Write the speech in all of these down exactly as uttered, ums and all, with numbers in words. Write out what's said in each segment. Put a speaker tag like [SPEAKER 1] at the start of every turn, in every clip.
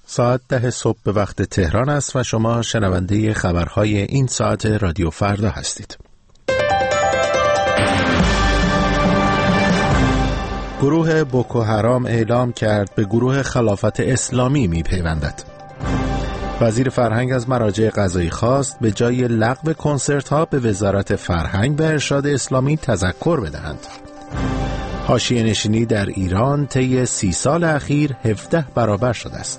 [SPEAKER 1] ساعت ده صبح به وقت تهران است و شما شنونده خبرهای این ساعت رادیو فردا هستید. گروه بوکو حرام اعلام کرد به گروه خلافت اسلامی می پیوندد. وزیر فرهنگ از مراجع قضایی خواست به جای لغو کنسرت ها به وزارت فرهنگ و ارشاد اسلامی تذکر بدهند. حاشیه نشینی در ایران طی سی سال اخیر هفده برابر شده است.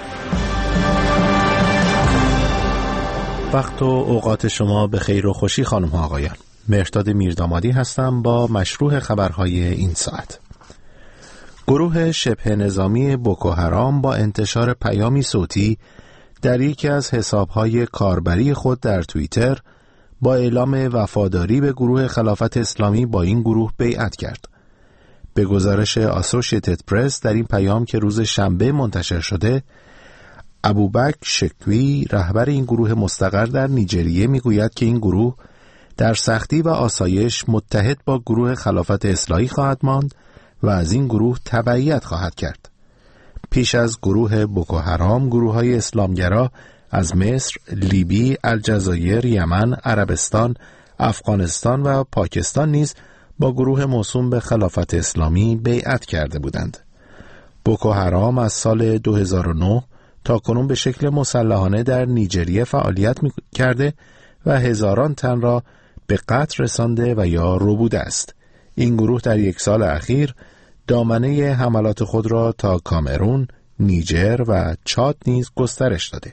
[SPEAKER 1] وقت و اوقات شما به خیر و خوشی خانم ها آقایان. مهرداد میردامادی هستم با مشروع خبرهای این ساعت. گروه شبه نظامی بوکو حرام با انتشار پیامی صوتی در یکی از حسابهای کاربری خود در توییتر با اعلام وفاداری به گروه خلافت اسلامی با این گروه بیعت کرد. به گزارش آسوشیتد پرس در این پیام که روز شنبه منتشر شده، ابوبکر شکوی رهبر این گروه مستقر در نیجریه میگوید که این گروه در سختی و آسایش متحد با گروه خلافت اصلاحی خواهد ماند و از این گروه تبعیت خواهد کرد. پیش از گروه بوکو حرام، گروه‌های اسلامگرا از مصر، لیبی، الجزایر، یمن، عربستان، افغانستان و پاکستان نیز با گروه موسوم به خلافت اسلامی بیعت کرده بودند. بوکو حرام از سال دو هزار و نه تا کنون به شکل مسلحانه در نیجریه فعالیت می کرده و هزاران تن را به قتل رسانده و یا ربوده است. این گروه در یک سال اخیر دامنه حملات خود را تا کامرون، نیجر و چاد نیز گسترش داده.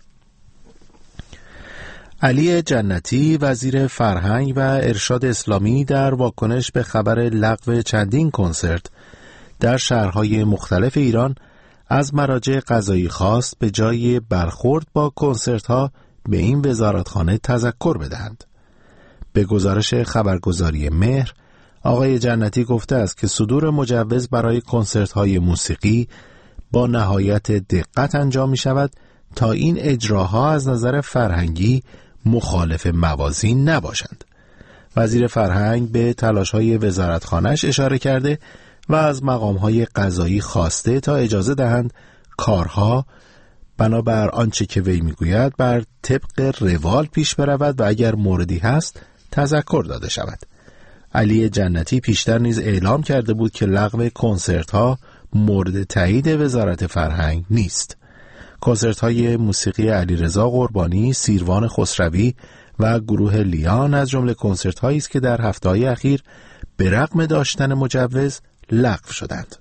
[SPEAKER 1] علی جنتی وزیر فرهنگ و ارشاد اسلامی در واکنش به خبر لغو چندین کنسرت در شهرهای مختلف ایران از مراجع قضایی خواست به جای برخورد با کنسرت ها به این وزارتخانه تذکر بدهند. به گزارش خبرگزاری مهر، آقای جنتی گفته است که صدور مجوز برای کنسرت های موسیقی با نهایت دقت انجام می شود تا این اجراها از نظر فرهنگی مخالف موازین نباشند. وزیر فرهنگ به تلاش‌های وزارتخانه‌اش اشاره کرده و از مقام‌های قضایی خواسته تا اجازه دهند کارها بنابر آنچه که وی میگوید بر طبق روال پیش برود و اگر موردی هست تذکر داده شود. علی جنتی پیشتر نیز اعلام کرده بود که لغو کنسرت‌ها مورد تایید وزارت فرهنگ نیست. کنسرت‌های موسیقی علیرضا قربانی، سیروان خسروی و گروه لیان از جمله کنسرت‌هایی است که در هفته‌های اخیر به رغم داشتن مجوز لغو شدند.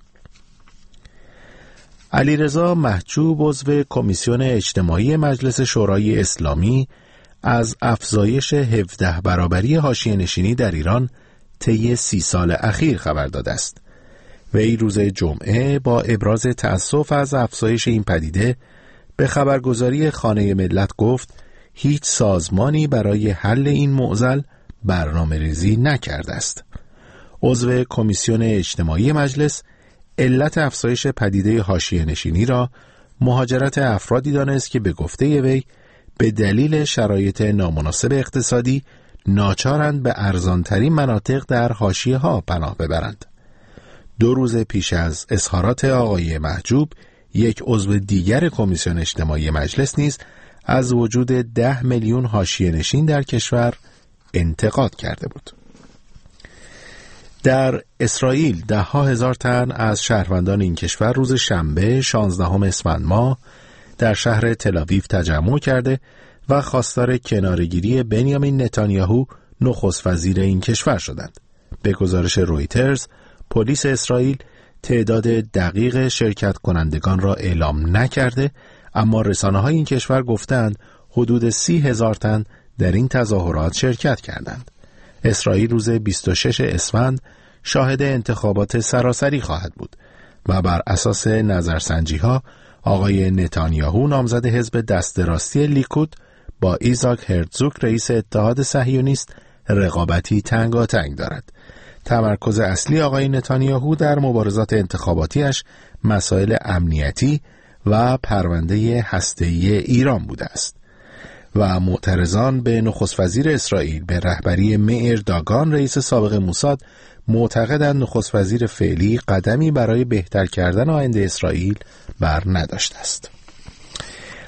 [SPEAKER 1] علیرضا محجوب عضو کمیسیون اجتماعی مجلس شورای اسلامی از افزایش هفده برابری حاشیه نشینی در ایران طی سی سال اخیر خبر داده است. وی روز جمعه با ابراز تأسف از افزایش این پدیده به خبرگزاری خانه ملت گفت هیچ سازمانی برای حل این معضل برنامه‌ریزی نکرده است. عضو کمیسیون اجتماعی مجلس علت افزایش پدیده حاشیه نشینی را مهاجرت افرادی دانست که به گفته وی به دلیل شرایط نامناسب اقتصادی ناچارند به ارزانترین مناطق در حاشیه ها پناه ببرند. دو روز پیش از اظهارات آقای محجوب، یک عضو دیگر کمیسیون اجتماعی مجلس نیز از وجود ده میلیون حاشیه نشین در کشور انتقاد کرده بود. در اسرائیل ده ها هزار تن از شهروندان این کشور روز شنبه شانزدهم اسفند ماه در شهر تل‌آویو تجمع کرده و خواستار کناره‌گیری بنیامین نتانیاهو نخست وزیر این کشور شدند. به گزارش رویترز، پلیس اسرائیل تعداد دقیق شرکت کنندگان را اعلام نکرده، اما رسانه‌های این کشور گفتند حدود سی هزار تن در این تظاهرات شرکت کردند. اسرائیل روز بیست و ششم اسفند شاهد انتخابات سراسری خواهد بود و بر اساس نظرسنجی‌ها آقای نتانیاهو نامزد حزب دست راستی لیکود با ایزاک هرتزوگ رئیس اتحاد صهیونیست رقابتی تنگاتنگ دارد. تمرکز اصلی آقای نتانیاهو در مبارزات انتخاباتیش مسائل امنیتی و پرونده هسته‌ای ایران بوده است و معترضان به نخست وزیر اسرائیل به رهبری مئر داگان رئیس سابق موساد معتقدند نخست وزیر فعلی قدمی برای بهتر کردن آینده اسرائیل بر نداشته است.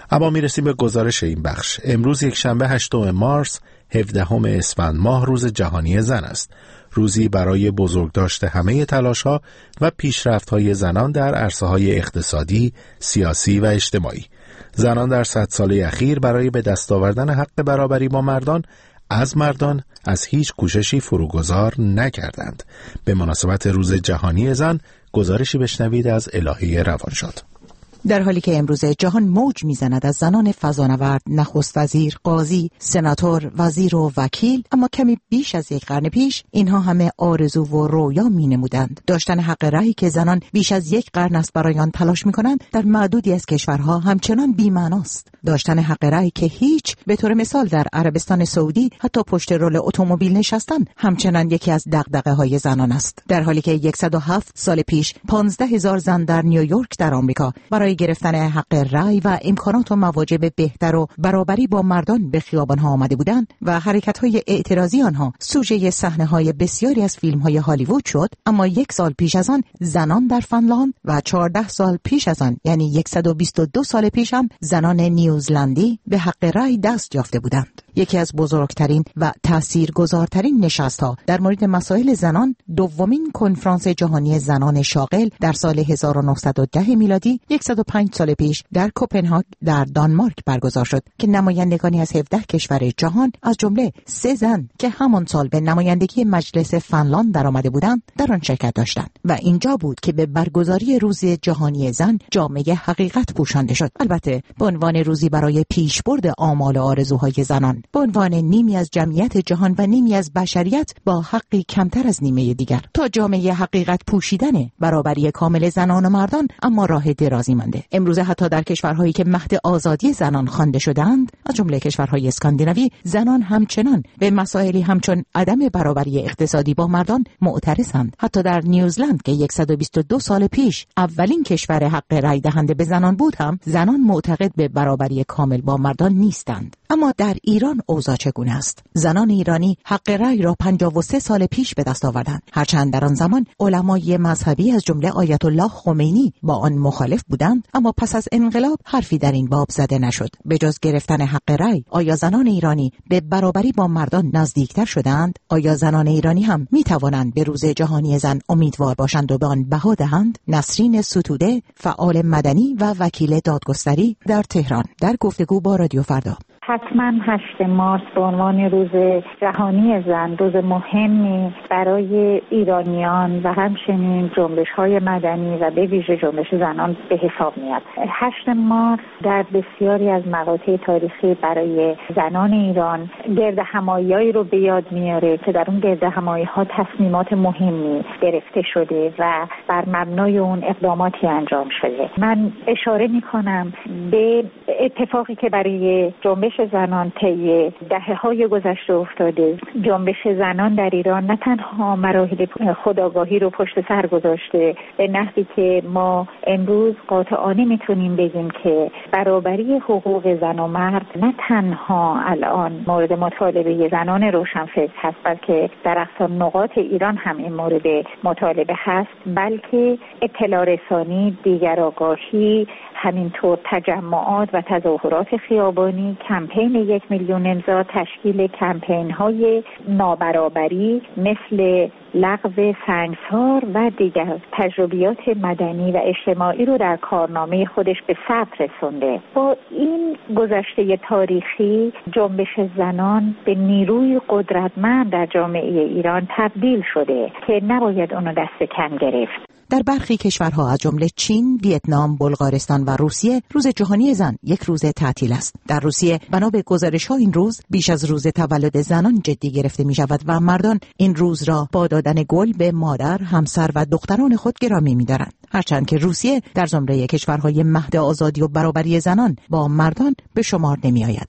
[SPEAKER 1] اما میرسیم به گزارش این بخش. امروز یک شنبه هشتم مارس هفدهم اسفند ماه روز جهانی زن است. روزی برای بزرگداشت همه تلاش‌ها و پیشرفت‌های زنان در عرصه‌های اقتصادی، سیاسی و اجتماعی. زنان در صد ساله اخیر برای به دست آوردن حق برابری با مردان از مردان از هیچ کوششی فروگذار نکردند. به مناسبت روز جهانی زن گزارشی بشنوید از الهه روانشاد.
[SPEAKER 2] در حالی که امروز جهان موج میزند از زنان فضانورد، نخست وزیر، قاضی، سناتور، وزیر و وکیل، اما کمی بیش از یک قرن پیش اینها همه آرزو و رویا می نمودند. داشتن حق رأی که زنان بیش از یک قرن است برای آن تلاش می کنند در معدودی از کشورها همچنان بی‌معناست. داشتن حق رأی که هیچ، به طور مثال در عربستان سعودی حتی پشت رول اتومبیل نشستن همچنان یکی از دغدغه‌های زنان است. در حالی که صد و هفت سال پیش پانزده هزار زن در نیویورک در آمریکا برای گرفتن حق رأی و امکانات و مواجب بهتر و برابری با مردان به خیابان‌ها آمده بودند و حرکت‌های اعتراضی آنها سوژه صحنه‌های بسیاری از فیلم‌های هالیوود شد، اما یک سال پیش از آن زنان در فنلاند و چهارده سال پیش از آن، یعنی صد و بیست و دو سال پیش هم زنان نیوزلندی به حق رأی دست یافته بودند. یکی از بزرگترین و تاثیرگذارترین نشست‌ها در مورد مسائل زنان، دومین کنفرانس جهانی زنان شاغل در سال هزار و نهصد و ده میلادی صد و پنج سال پیش در کوپنهاگ در دانمارک برگزار شد که نمایندگانی از هفده کشور جهان از جمله سه زن که همان سال به نمایندگی مجلس فنلاند در آمده بودند در آن شرکت داشتند و اینجا بود که به برگزاری روز جهانی زن جامه حقیقت پوشانده شد. البته به عنوان روزی برای پیشبرد آمال و آرزوهای زنان، به عنوان نیمی از جمعیت جهان و نیمی از بشریت با حقی کمتر از نیمه دیگر، تا جامعه حقیقت پوشیدن برابری کامل زنان و مردان اما راه درازی مانده. امروزه حتی در کشورهایی که مهد آزادی زنان خوانده شدند، از جمله کشورهای اسکاندیناوی، زنان همچنان به مسائلی همچون عدم برابری اقتصادی با مردان معترضند. حتی در نیوزلند که صد و بیست و دو سال پیش اولین کشور حق رأی دهنده به زنان بود، هم زنان معتقد به برابری کامل با مردان نیستند. اما در ایران اوضاع چگونه است؟ زنان ایرانی حق رأی را پنجاه و سه سال پیش به دست آوردند، هرچند در آن زمان علمای مذهبی از جمله آیت الله خمینی با آن مخالف بودند، اما پس از انقلاب حرفی در این باب زده نشد. به جز گرفتن حق رأی، آیا زنان ایرانی به برابری با مردان نزدیکتر شدند؟ آیا زنان ایرانی هم می توانند به روز جهانی زن امیدوار باشند و به آن بها دهند؟ نسرین ستوده، فعال مدنی و وکیل دادگستری در تهران، در گفتگو با رادیو فردا.
[SPEAKER 3] حتما هشتم مارس به عنوان روز جهانی زن روز مهمی برای ایرانیان و همچنین جنبش‌های مدنی و به ویژه جنبش زنان به حساب میاد. هشتم مارس در بسیاری از مقاطع تاریخی برای زنان ایران گرد همایی‌هایی رو به یاد میاره که در اون گرد همایی‌ها تصمیمات مهمی گرفته شده و بر مبنای اون اقداماتی انجام شده. من اشاره میکنم به اتفاقی که برای جنبش زنان طی دهه‌های گذشته افتاده. جنبش زنان در ایران نه تنها مراحل خودآگاهی رو پشت سر گذاشته به نحوی که ما امروز قاطعانه میتونیم بگیم که برابری حقوق زن و مرد نه تنها الان مورد مطالبه زنان روشنفکر هست، بلکه در اقصا نقاط ایران هم این مورد مطالبه هست، بلکه اطلاع رسانی، دیگرآگاهی، همینطور تجمعات و تظاهرات خیابانی، کمپین یک میلیون امضا، تشکیل کمپین های نابرابری مثل لغو سنگسار و دیگر تجربیات مدنی و اجتماعی رو در کارنامه خودش به ثبت رسونده. با این گذشته تاریخی جنبش زنان به نیروی قدرتمند در جامعه ایران تبدیل شده که نباید اونو دست کم گرفت.
[SPEAKER 2] در برخی کشورها از جمله چین، ویتنام، بلغارستان و روسیه روز جهانی زن یک روز تعطیل است. در روسیه بنا به گزارش‌ها این روز بیش از روز تولد زنان جدی گرفته می‌شود و مردان این روز را با دادن گل به مادر، همسر و دختران خود گرامی می‌دارند. هرچند که روسیه در زمره کشورهای مهد آزادی و برابری زنان با مردان به شمار نمی‌آید.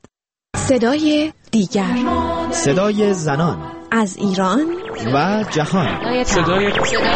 [SPEAKER 4] صدای دیگر،
[SPEAKER 5] صدای زنان
[SPEAKER 4] از ایران
[SPEAKER 5] و جهان.
[SPEAKER 4] صدای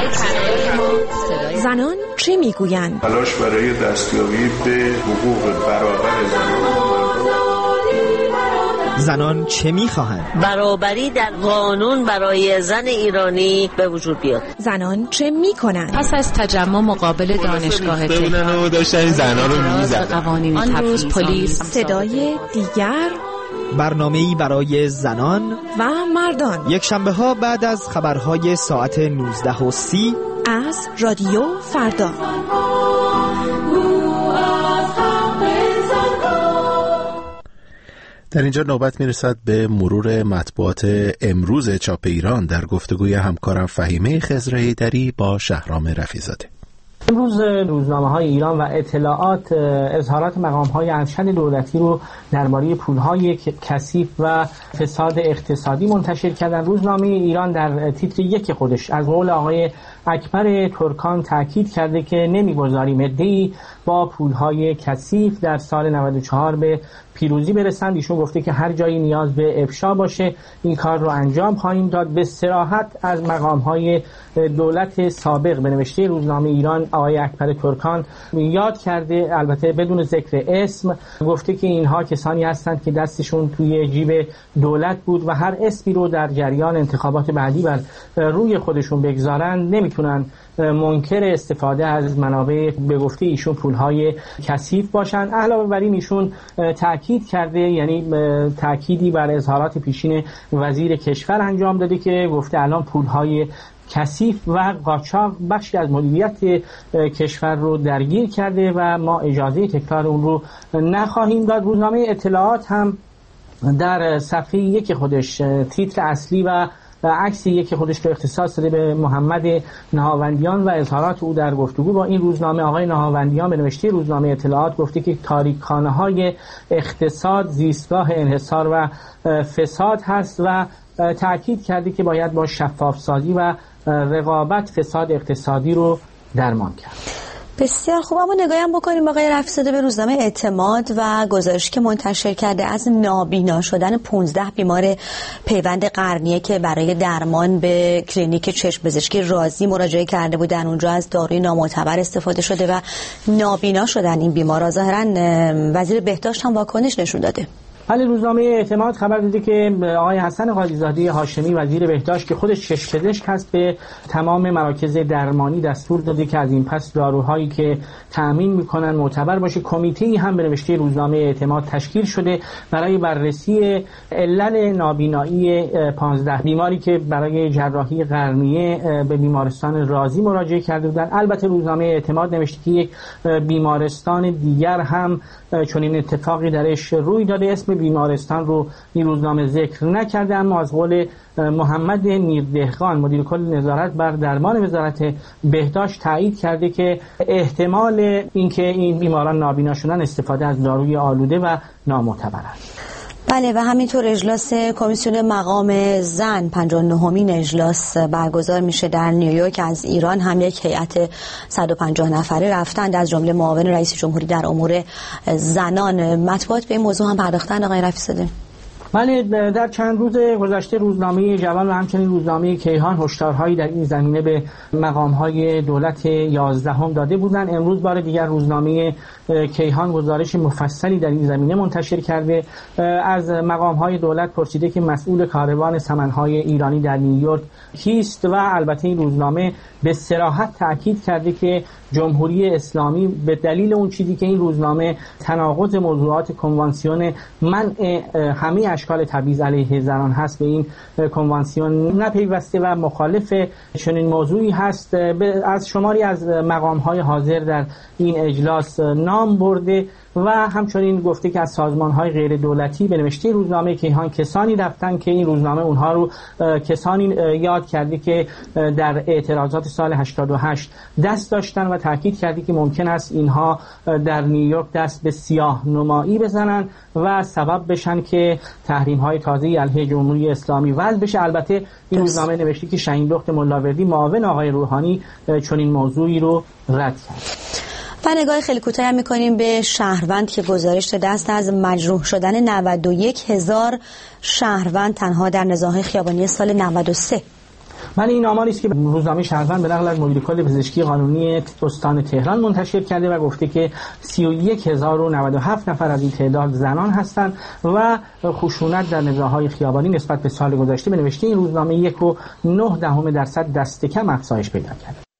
[SPEAKER 4] زنان چه میگویند؟
[SPEAKER 6] تلاش برای دستیابی به حقوق برابر زنان و مردان.
[SPEAKER 5] زنان چه می‌خواهند؟
[SPEAKER 6] برابری در قانون برای زن ایرانی به وجود بیاد.
[SPEAKER 4] زنان چه میکنند؟
[SPEAKER 7] پس از تجمع مقابل دانشگاه
[SPEAKER 8] تهران داشتن زنان رو میزدن.
[SPEAKER 7] آن روز پلیس.
[SPEAKER 4] صدای دیگر،
[SPEAKER 5] برنامه‌ای برای زنان
[SPEAKER 4] و مردان،
[SPEAKER 5] یک شنبه ها بعد از خبرهای ساعت نوزده و سی
[SPEAKER 4] از رادیو فردا.
[SPEAKER 1] در اینجا نوبت میرسد به مرور مطبوعات امروز چاپ ایران در گفتگوی همکارم فهیمه خضرایی‌دری با شهرام رفیع‌زاده.
[SPEAKER 9] امروز روزنامه‌های ایران و اطلاعات اظهارات مقام‌های ارشد دولتی رو درباره پول‌های کثیف و فساد اقتصادی منتشر کردن. روزنامه ایران در تیتر یک خودش از قول آقای اکبر ترکان تاکید کرده که نمی‌گذاریم عده‌ای با پول‌های کثیف در سال نود و چهار به پیروزی برسند. ایشون گفته که هر جایی نیاز به افشا باشه این کار رو انجام خواهیم داد. به صراحت از مقام‌های دولت سابق به نوشته روزنامه ایران آقای اکبر ترکان یاد کرده، البته بدون ذکر اسم، گفته که اینها کسانی هستند که دستشون توی جیب دولت بود و هر اسمی رو در جریان انتخابات بعدی بر روی خودشون بگذارن نمیتونن منکر استفاده از منابع به گفته ایشون پولهای کثیف باشن. علاوه بر این ایشون تاکید کرده، یعنی تاکیدی بر اظهارات پیشین وزیر کشور انجام داده که گفته الان پولهای کثیف و قاچاق بخشی از مدیریت کشور رو درگیر کرده و ما اجازه تکرار اون رو نخواهیم داد. روزنامه اطلاعات هم در صفحه یک خودش تیتر اصلی و عکس یک خودش که اختصاص داده به محمد نهاوندیان و اظهارات او در گفتگو با این روزنامه. آقای نهاوندیان به نوشته روزنامه اطلاعات گفته که تاریکخانه‌های اقتصاد زیستگاه انحصار و فساد هست و تأکید کرده که باید با شفاف سازی و رقابت فساد اقتصادی رو درمان کرد.
[SPEAKER 10] بسیار خوب. اما نگاهی هم بکنیم آقای رفیع‌زاده به روزنامه اعتماد و گزارشی که منتشر کرده از نابینا شدن پانزده بیمار پیوند قرنیه که برای درمان به کلینیک چشم پزشکی رازی مراجعه کرده بودن. اونجا از داروی نامعتبر استفاده شده و نابینا شدن این بیمارا. ظاهرا وزیر بهداشت هم واکنش نشون داده.
[SPEAKER 9] ولی روزنامه اعتماد خبر داده که آقای حسن قاضی‌زاده هاشمی وزیر بهداشت که خودش چشم پزشک هست به تمام مراکز درمانی دستور داده که از این پس داروهایی که تأمین میکنن معتبر باشه. کمیته‌ای هم به نوشته روزنامه اعتماد تشکیل شده برای بررسی علل نابینایی پانزده بیماری که برای جراحی قرنیه به بیمارستان رازی مراجعه کرده بودند. البته روزنامه اعتماد نوشته که یک بیمارستان دیگر هم چنین اتفاقی درش روی داده. اسم بیمارستان رو این روزنامه ذکر نکرده، اما از قول محمد میردهقان مدیر کل نظارت بر درمان وزارت بهداشت تایید کرده که احتمال اینکه این بیماران نابینا شدن استفاده از داروی آلوده و نامعتبر است.
[SPEAKER 10] بله و همینطور اجلاس کمیسیون مقام زن پنجاه و نهمین اجلاس برگزار میشه در نیویورک. از ایران هم یک هیئت صد و پنجاه نفره رفتند از جمله معاون رئیس جمهوری در امور زنان. مطبوعات به این موضوع هم پرداختن آقای رفیع‌زاده؟
[SPEAKER 9] بله، در چند روز گذشته روزنامه جوان و همچنین روزنامه کیهان هشدارهایی در این زمینه به مقام‌های دولت یازدهم داده بودند. امروز بار دیگر روزنامه کیهان گزارش مفصلی در این زمینه منتشر کرده. از مقام‌های دولت پرسیده که مسئول کاروان سمن‌های ایرانی در نیویورک کیست و البته این روزنامه به صراحت تاکید کرده که جمهوری اسلامی به دلیل اون چیزی که این روزنامه تناقض موضوعات کنوانسیون منع همه اشکال تبعیض علیه زنان هست به این کنوانسیون نپیوسته و مخالف چنین موضوعی هست. از شماری از مقام‌های حاضر در این اجلاس نام برده و همچنین گفته که از سازمان‌های غیر دولتی به نوشته روزنامه کیهان کسانی رفتن که این روزنامه اونها رو کسانی یاد کرده که در اعتراضات سال هشتاد و هشت دست داشتن و تاکید کرده که ممکن است اینها در نیویورک دست به سیاه نمایی بزنن و سبب بشن که تحریم‌های تازه‌ای علیه جمهوری اسلامی وضع بشه. البته این روزنامه نوشته که شهین دخت ملاوردی معاون آقای روحانی چنین موضوعی رو رد کرد.
[SPEAKER 10] و نگاه خیلی کوتاهی هم می‌کنیم به شهروند که گزارش داده است از مجروح شدن نود و یک هزار شهروند تنها در نزاع‌های خیابانی سال نود و سه.
[SPEAKER 9] من این آماری است که روزنامه شهروند به نقل از مدیر کل پزشکی قانونی استان تهران منتشر کرده و گفته که سی و یک هزار و نود و هفت نفر از این تعداد زنان هستند و خشونت در نزاع‌های خیابانی نسبت به سال گذشته به نوشته این روزنامه یک و نه دهم درصد دست کم افزایش پیدا کرده.